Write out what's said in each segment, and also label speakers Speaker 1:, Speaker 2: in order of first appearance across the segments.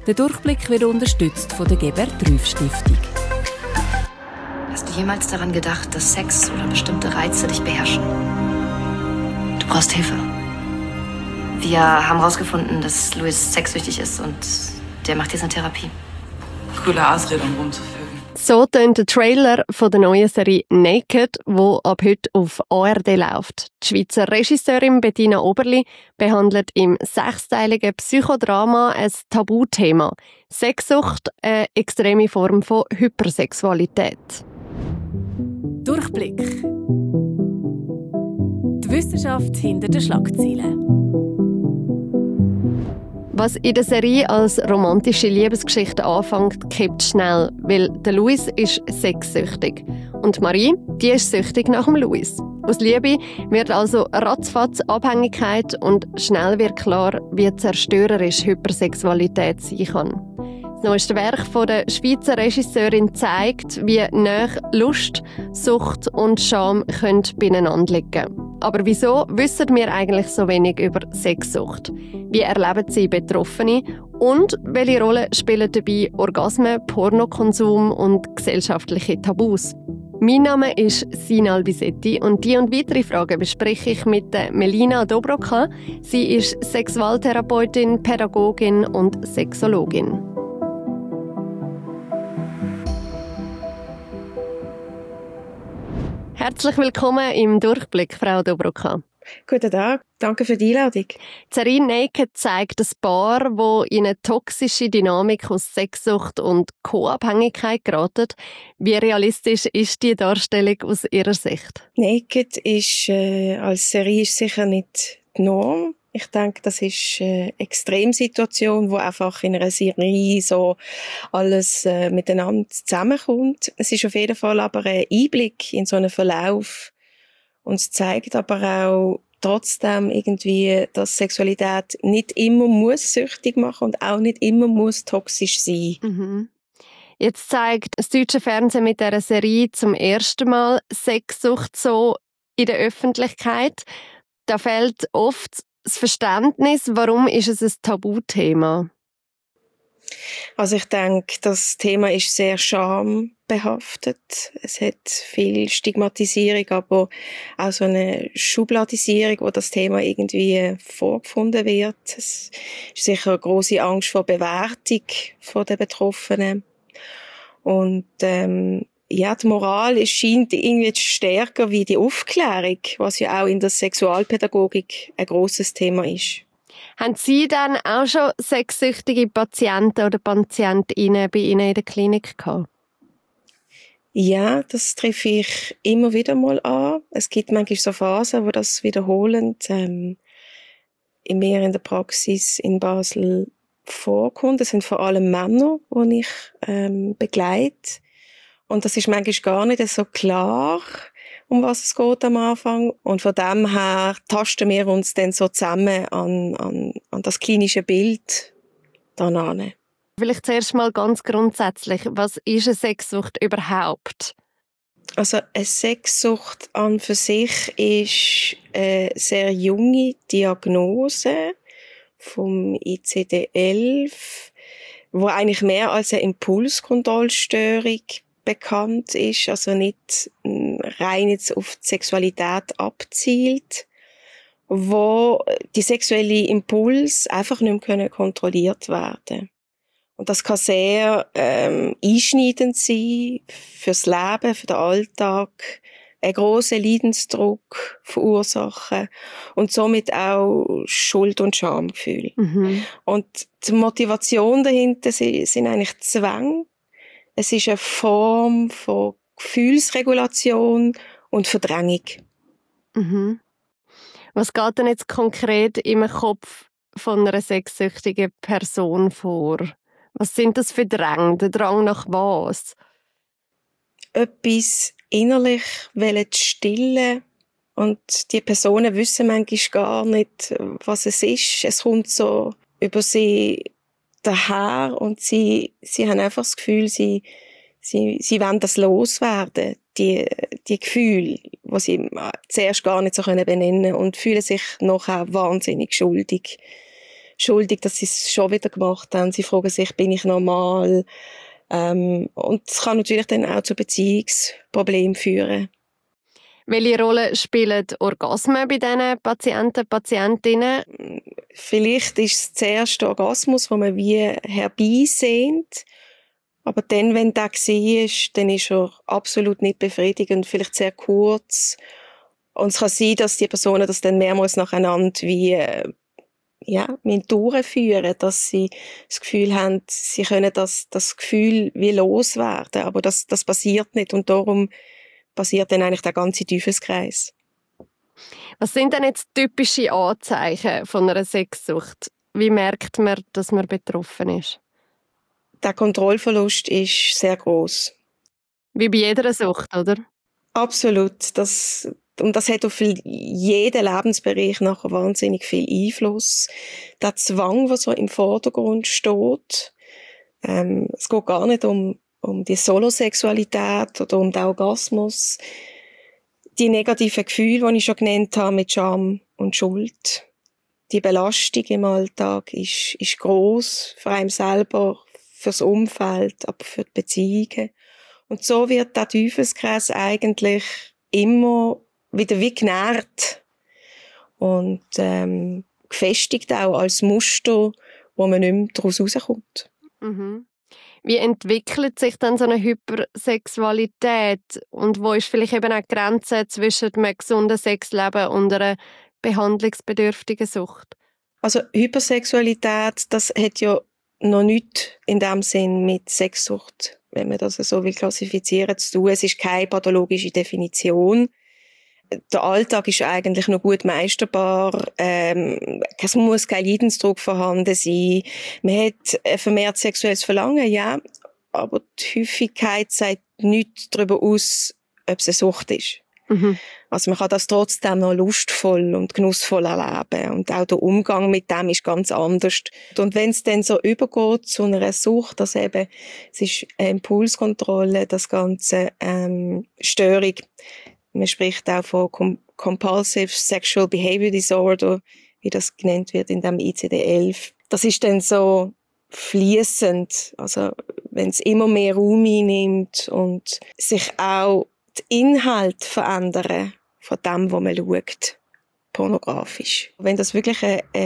Speaker 1: Der Durchblick wird unterstützt von der Gebert-Rüff-Stiftung.
Speaker 2: Hast du jemals daran gedacht, dass Sex oder bestimmte Reize dich beherrschen? Du brauchst Hilfe. Wir haben herausgefunden, dass Louis sexsüchtig ist und der macht jetzt eine Therapie.
Speaker 3: Coole Ausrede, um rumzufügen.
Speaker 4: So tönt der Trailer von der neuen Serie «Naked», die ab heute auf ARD läuft. Die Schweizer Regisseurin Bettina Oberli behandelt im sechsteiligen Psychodrama ein Tabuthema. Sexsucht, eine extreme Form von Hypersexualität.
Speaker 1: Durchblick. Die Wissenschaft hinter den Schlagzeilen.
Speaker 4: Was in der Serie als romantische Liebesgeschichte anfängt, kippt schnell, weil der Louis ist sexsüchtig. Und Marie, die ist süchtig nach dem Louis. Aus Liebe wird also ratzfatz Abhängigkeit und schnell wird klar, wie zerstörerisch Hypersexualität sein kann. Das neueste Werk von der Schweizer Regisseurin zeigt, wie nah Lust, Sucht und Scham beieinander liegen können. Aber wieso wissen wir eigentlich so wenig über Sexsucht? Wie erleben sie Betroffene? Und welche Rolle spielen dabei Orgasmen, Pornokonsum und gesellschaftliche Tabus? Mein Name ist Sina Albisetti und die und weitere Fragen bespreche ich mit Melina Dobroka. Sie ist Sexualtherapeutin, Pädagogin und Sexologin. Herzlich willkommen im Durchblick, Frau Dobroka.
Speaker 5: Guten Tag, danke für die Einladung.
Speaker 4: Die Serie «Naked» zeigt ein Paar, das in eine toxische Dynamik aus Sexsucht und Co-Abhängigkeit geraten. Wie realistisch ist die Darstellung aus Ihrer Sicht?
Speaker 5: «Naked» ist als Serie ist sicher nicht die Norm. Ich denke, das ist eine Extremsituation, wo einfach in einer Serie so alles miteinander zusammenkommt. Es ist auf jeden Fall aber ein Einblick in so einen Verlauf. Und es zeigt aber auch trotzdem irgendwie, dass Sexualität nicht immer muss süchtig machen und auch nicht immer muss toxisch sein.
Speaker 4: Mhm. Jetzt zeigt das deutsche Fernsehen mit dieser Serie zum ersten Mal Sexsucht so in der Öffentlichkeit. Da fehlt oft das Verständnis, warum ist es ein Tabuthema?
Speaker 5: Also ich denke, das Thema ist sehr schambehaftet. Es hat viel Stigmatisierung, aber auch so eine Schubladisierung, wo das Thema irgendwie vorgefunden wird. Es ist sicher eine grosse Angst vor Bewertung von den Betroffenen. Und ja, die Moral scheint irgendwie stärker wie die Aufklärung, was ja auch in der Sexualpädagogik ein grosses Thema ist.
Speaker 4: Haben Sie dann auch schon sexsüchtige Patienten oder Patientinnen bei Ihnen in der Klinik gehabt?
Speaker 5: Ja, das treffe ich immer wieder mal an. Es gibt manchmal so Phasen, wo das wiederholend mehr in der Praxis in Basel vorkommt. Das sind vor allem Männer, die ich begleite. Und das ist manchmal gar nicht so klar, um was es geht am Anfang. Und von dem her tasten wir uns dann so zusammen an das klinische Bild daran.
Speaker 4: Vielleicht zuerst mal ganz grundsätzlich, was ist eine Sexsucht überhaupt?
Speaker 5: Also eine Sexsucht an für sich ist eine sehr junge Diagnose vom ICD-11, wo eigentlich mehr als eine Impulskontrollstörung bekannt ist, also nicht rein jetzt auf die Sexualität abzielt, wo die sexuelle Impuls einfach nicht mehr kontrolliert werden. Und das kann sehr einschneidend sein fürs Leben, für den Alltag, einen grossen Leidensdruck verursachen und somit auch Schuld- und Schamgefühl. Mhm. Und die Motivation dahinter sind eigentlich Zwänge. Es ist eine Form von Gefühlsregulation und Verdrängung.
Speaker 4: Mhm. Was geht denn jetzt konkret im Kopf von einer sexsüchtigen Person vor? Was sind das für Dränge? Der Drang nach was?
Speaker 5: Etwas innerlich zu stillen. Und die Personen wissen manchmal gar nicht, was es ist. Es kommt so über sie daher und sie haben einfach das Gefühl, sie wollen das loswerden, die Gefühle, die sie zuerst gar nicht so benennen können und fühlen sich nachher wahnsinnig schuldig. schuldig, dass sie es schon wieder gemacht haben. Sie fragen sich, bin ich normal? Und es kann natürlich dann auch zu Beziehungsproblemen führen.
Speaker 4: Welche Rolle spielen Orgasmen bei diesen Patienten, Patientinnen?
Speaker 5: Vielleicht ist es zuerst der Orgasmus, den man wie herbeisehnt. Aber dann, wenn der war, dann ist er absolut nicht befriedigend, vielleicht sehr kurz. Und es kann sein, dass die Personen das dann mehrmals nacheinander wie durchführen, dass sie das Gefühl haben, sie können das Gefühl wie loswerden. Aber das passiert nicht und darum passiert dann eigentlich der ganze Teufelskreis.
Speaker 4: Was sind denn jetzt typische Anzeichen von einer Sexsucht? Wie merkt man, dass man betroffen ist?
Speaker 5: Der Kontrollverlust ist sehr gross.
Speaker 4: Wie bei jeder Sucht, oder?
Speaker 5: Absolut. Das hat auf jeden Lebensbereich nachher wahnsinnig viel Einfluss. Der Zwang, der so im Vordergrund steht. Es geht gar nicht um die Solosexualität oder um den Orgasmus. Die negativen Gefühle, die ich schon genannt habe, mit Scham und Schuld. Die Belastung im Alltag ist gross, für einen selber, fürs Umfeld, aber für die Beziehungen. Und so wird der Teufelskreis eigentlich immer wieder wie genährt und gefestigt auch als Muster, wo man nicht mehr daraus rauskommt.
Speaker 4: Mhm. Wie entwickelt sich dann so eine Hypersexualität und wo ist vielleicht eben auch die Grenze zwischen einem gesunden Sexleben und einer behandlungsbedürftigen Sucht?
Speaker 5: Also Hypersexualität, das hat ja noch nichts in dem Sinn mit Sexsucht, wenn man das so will klassifizieren, zu tun. Es ist keine pathologische Definition. Der Alltag ist eigentlich noch gut meisterbar. Es muss kein Leidensdruck vorhanden sein. Man hat ein vermehrt sexuelles Verlangen, ja, aber die Häufigkeit sagt nichts darüber aus, ob es eine Sucht ist. Mhm. Also man kann das trotzdem noch lustvoll und genussvoll erleben. Und auch der Umgang mit dem ist ganz anders. Und wenn es dann so übergeht zu einer Sucht, dass eben, es ist eine Impulskontrolle, das Ganze, Störung. Man spricht auch von Compulsive Sexual Behavior Disorder, wie das genannt wird in dem ICD-11. Das ist dann so fließend. Also, wenn es immer mehr Raum einnimmt und sich auch die Inhalte verändern von dem, was man schaut, pornografisch. Wenn das wirklich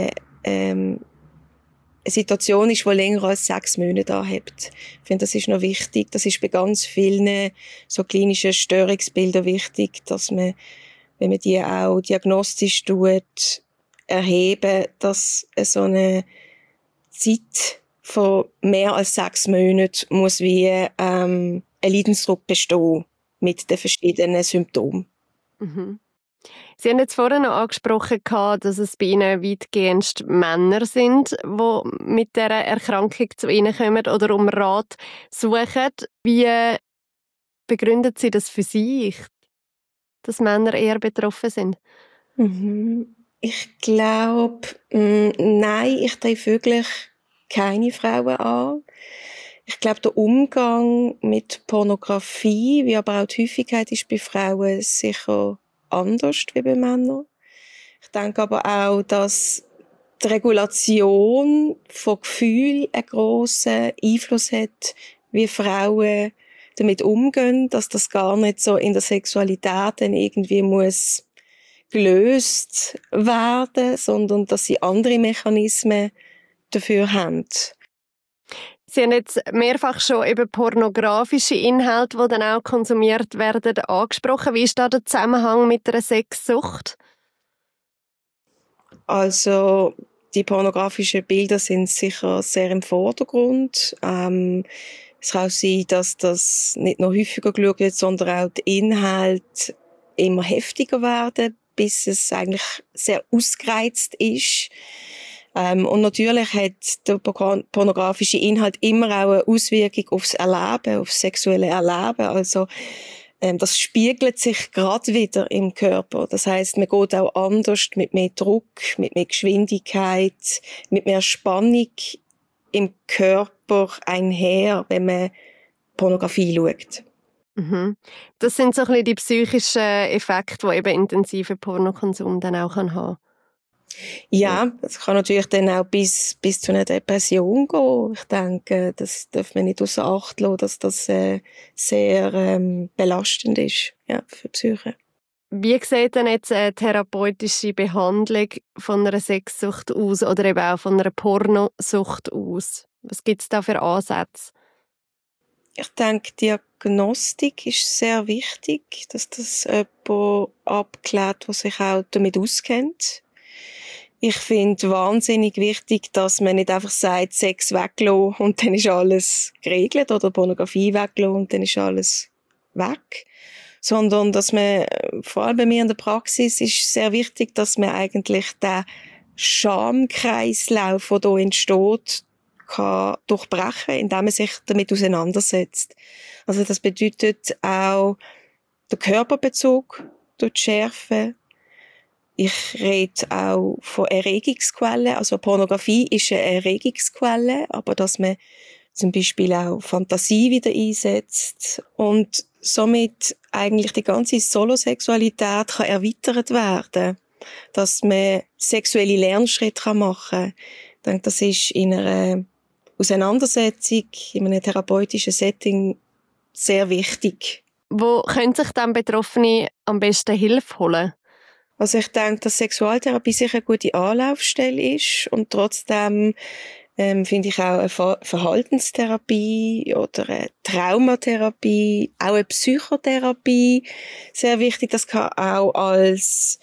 Speaker 5: eine Situation ist, die länger als 6 Monate anhält. Ich finde, das ist noch wichtig. Das ist bei ganz vielen so klinischen Störungsbildern wichtig, dass man, wenn man die auch diagnostisch erheben, dass so eine Zeit von mehr als 6 Monaten muss wie ein Leidensdruck bestehen mit den verschiedenen Symptomen.
Speaker 4: Mhm. Sie haben jetzt vorhin noch angesprochen, dass es bei Ihnen weitgehend Männer sind, die mit dieser Erkrankung zu Ihnen kommen oder um Rat suchen. Wie begründet Sie das für sich, dass Männer eher betroffen sind?
Speaker 5: Ich glaube, nein, ich treffe wirklich keine Frauen an. Ich glaube, der Umgang mit Pornografie, wie aber auch die Häufigkeit, ist bei Frauen sicher anders wie bei Männern. Ich denke aber auch, dass die Regulation von Gefühlen einen grossen Einfluss hat, wie Frauen damit umgehen, dass das gar nicht so in der Sexualität dann irgendwie muss gelöst werden, sondern dass sie andere Mechanismen dafür haben.
Speaker 4: Sie haben jetzt mehrfach schon eben pornografische Inhalte, die dann auch konsumiert werden, angesprochen. Wie ist da der Zusammenhang mit einer Sexsucht?
Speaker 5: Also die pornografischen Bilder sind sicher sehr im Vordergrund. Es kann auch sein, dass das nicht nur häufiger geschaut wird, sondern auch die Inhalte immer heftiger werden, bis es eigentlich sehr ausgereizt ist. Und natürlich hat der pornografische Inhalt immer auch eine Auswirkung aufs Erleben, aufs sexuelle Erleben. Also, das spiegelt sich gerade wieder im Körper. Das heisst, man geht auch anders, mit mehr Druck, mit mehr Geschwindigkeit, mit mehr Spannung im Körper einher, wenn man Pornografie schaut.
Speaker 4: Mhm. Das sind so ein bisschen die psychischen Effekte, die eben intensiver Pornokonsum dann auch haben kann.
Speaker 5: Ja, das kann natürlich dann auch bis zu einer Depression gehen. Ich denke, das darf man nicht außer Acht lassen, dass das sehr belastend ist, ja, für die Psyche.
Speaker 4: Wie sieht denn jetzt eine therapeutische Behandlung von einer Sexsucht aus oder eben auch von einer Pornosucht aus? Was gibt es da für Ansätze?
Speaker 5: Ich denke, Diagnostik ist sehr wichtig, dass das jemand abklärt, der sich auch damit auskennt. Ich finde wahnsinnig wichtig, dass man nicht einfach sagt, Sex weglassen und dann ist alles geregelt oder Pornografie weglassen und dann ist alles weg. Sondern, dass man, vor allem bei mir in der Praxis, ist sehr wichtig, dass man eigentlich den Schamkreislauf, der hier entsteht, kann durchbrechen, indem man sich damit auseinandersetzt. Also das bedeutet auch der Körperbezug durch die Schärfe. Ich rede auch von Erregungsquellen. Also Pornografie ist eine Erregungsquelle, aber dass man zum Beispiel auch Fantasie wieder einsetzt und somit eigentlich die ganze Solosexualität kann erweitert werden, dass man sexuelle Lernschritte machen kann. Ich denke, das ist in einer Auseinandersetzung, in einem therapeutischen Setting sehr wichtig.
Speaker 4: Wo können sich dann Betroffene am besten Hilfe holen?
Speaker 5: Also ich denke, dass Sexualtherapie sicher eine gute Anlaufstelle ist und trotzdem finde ich auch eine Verhaltenstherapie oder eine Traumatherapie, auch eine Psychotherapie sehr wichtig. Das kann auch als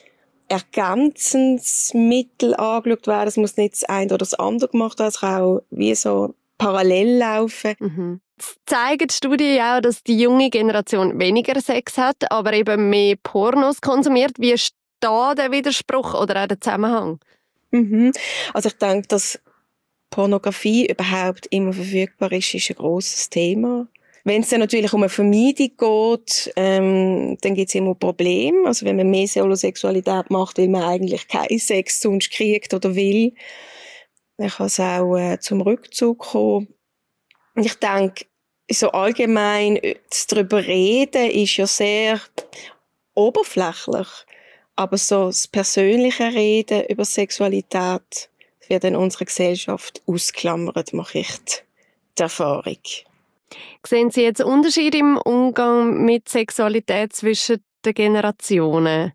Speaker 5: ergänzendes Mittel angeschaut werden. Es muss nicht das eine oder das andere gemacht werden. Es kann auch wie so parallel laufen.
Speaker 4: Mhm. Zeigen Studien auch, dass die junge Generation weniger Sex hat, aber eben mehr Pornos konsumiert. Wie ist da der Widerspruch oder auch der Zusammenhang?
Speaker 5: Also ich denke, dass Pornografie überhaupt immer verfügbar ist ein grosses Thema. Wenn es dann natürlich um eine Vermeidung geht, dann gibt es immer Probleme. Also wenn man mehr Solosexualität macht, weil man eigentlich keinen Sex sonst kriegt oder will, dann kann es auch zum Rückzug kommen. Und ich denke, so allgemein darüber reden ist ja sehr oberflächlich. Aber so das persönliche Reden über Sexualität wird in unserer Gesellschaft ausklammert, mache ich die Erfahrung.
Speaker 4: Sehen Sie jetzt Unterschiede im Umgang mit Sexualität zwischen den Generationen?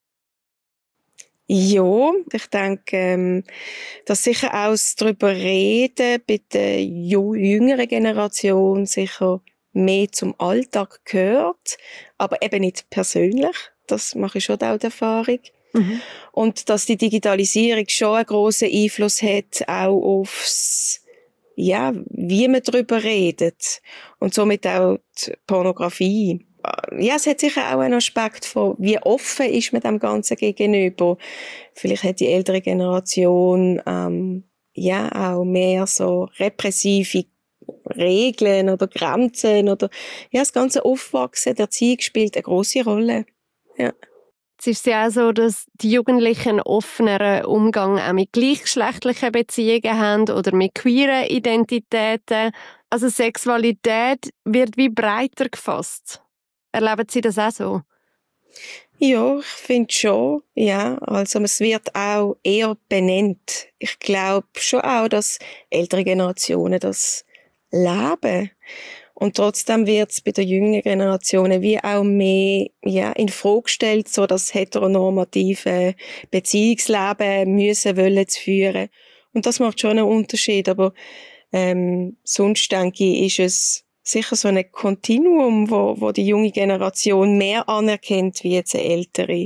Speaker 5: Ja, ich denke, dass sicher auch das darüber reden bei der jüngeren Generation sicher mehr zum Alltag gehört, aber eben nicht persönlich. Das mache ich schon auch die Erfahrung. Und dass die Digitalisierung schon einen grossen Einfluss hat, auch aufs, ja, wie man darüber redet. Und somit auch die Pornografie. Ja, es hat sicher auch einen Aspekt von, wie offen ist man dem Ganzen gegenüber. Vielleicht hat die ältere Generation, ja, auch mehr so repressive Regeln oder Grenzen oder, ja, das ganze Aufwachsen, der Erziehung spielt eine grosse Rolle. Ja.
Speaker 4: Es ist ja auch so, dass die Jugendlichen einen offeneren Umgang auch mit gleichgeschlechtlichen Beziehungen haben oder mit queeren Identitäten. Also Sexualität wird wie breiter gefasst. Erleben Sie das auch so?
Speaker 5: Ja, ich finde schon, ja. Also es wird auch eher benannt. Ich glaube schon auch, dass ältere Generationen das leben. Und trotzdem wird es bei den jüngeren Generationen wie auch mehr, ja, in Frage gestellt, so das heteronormative Beziehungsleben wollen zu führen. Und das macht schon einen Unterschied. Aber sonst denke ich, ist es sicher so ein Kontinuum, wo die junge Generation mehr anerkennt wie jetzt eine ältere.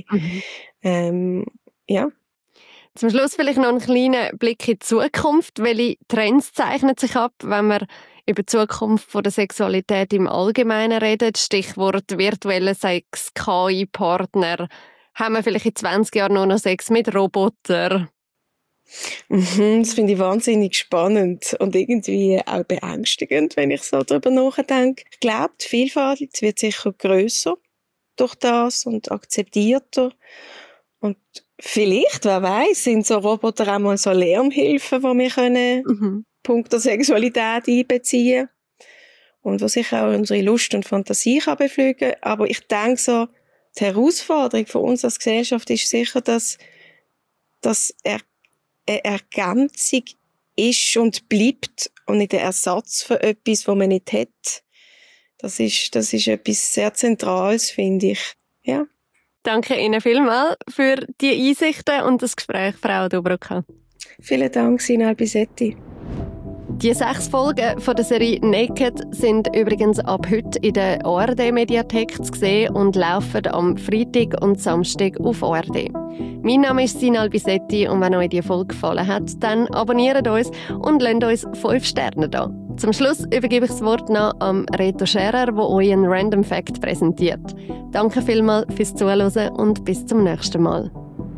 Speaker 5: Ja.
Speaker 4: Zum Schluss vielleicht noch einen kleinen Blick in die Zukunft. Welche Trends zeichnen sich ab, wenn wir über die Zukunft der Sexualität im Allgemeinen reden? Stichwort virtuelle Sex, KI-Partner. Haben wir vielleicht in 20 Jahren nur noch Sex mit Robotern?
Speaker 5: Das finde ich wahnsinnig spannend und irgendwie auch beängstigend, wenn ich so darüber nachdenke. Ich glaube, die Vielfalt wird sicher grösser durch das und akzeptierter. Und vielleicht, wer weiß, sind so Roboter auch mal so Lernhilfen, die wir können Punkt der Sexualität einbeziehen und was sicher auch unsere Lust und Fantasie kann beflügeln. Aber ich denke so, die Herausforderung für uns als Gesellschaft ist sicher, dass dass er eine Ergänzung ist und bleibt und nicht ein Ersatz für etwas, das man nicht hat. Das ist etwas sehr Zentrales, finde ich. Ja.
Speaker 4: Danke Ihnen vielmals für die Einsichten und das Gespräch, Frau Dobrocka.
Speaker 5: Vielen Dank, Sina Albisetti.
Speaker 4: Die 6 Folgen von der Serie Naked sind übrigens ab heute in der ARD-Mediathek zu sehen und laufen am Freitag und Samstag auf ARD. Mein Name ist Sina Albisetti und wenn euch die Folge gefallen hat, dann abonniert uns und lasst uns 5 Sterne da. Zum Schluss übergebe ich das Wort noch an Reto Scherer, der euch einen Random Fact präsentiert. Danke vielmals fürs Zuhören und bis zum nächsten Mal.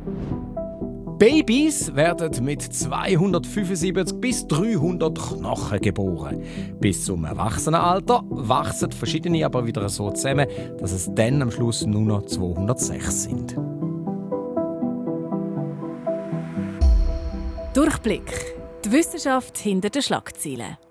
Speaker 6: Babys werden mit 275 bis 300 Knochen geboren. Bis zum Erwachsenenalter wachsen verschiedene aber wieder so zusammen, dass es dann am Schluss nur noch 206 sind.
Speaker 1: Durchblick. Die Wissenschaft hinter den Schlagzeilen.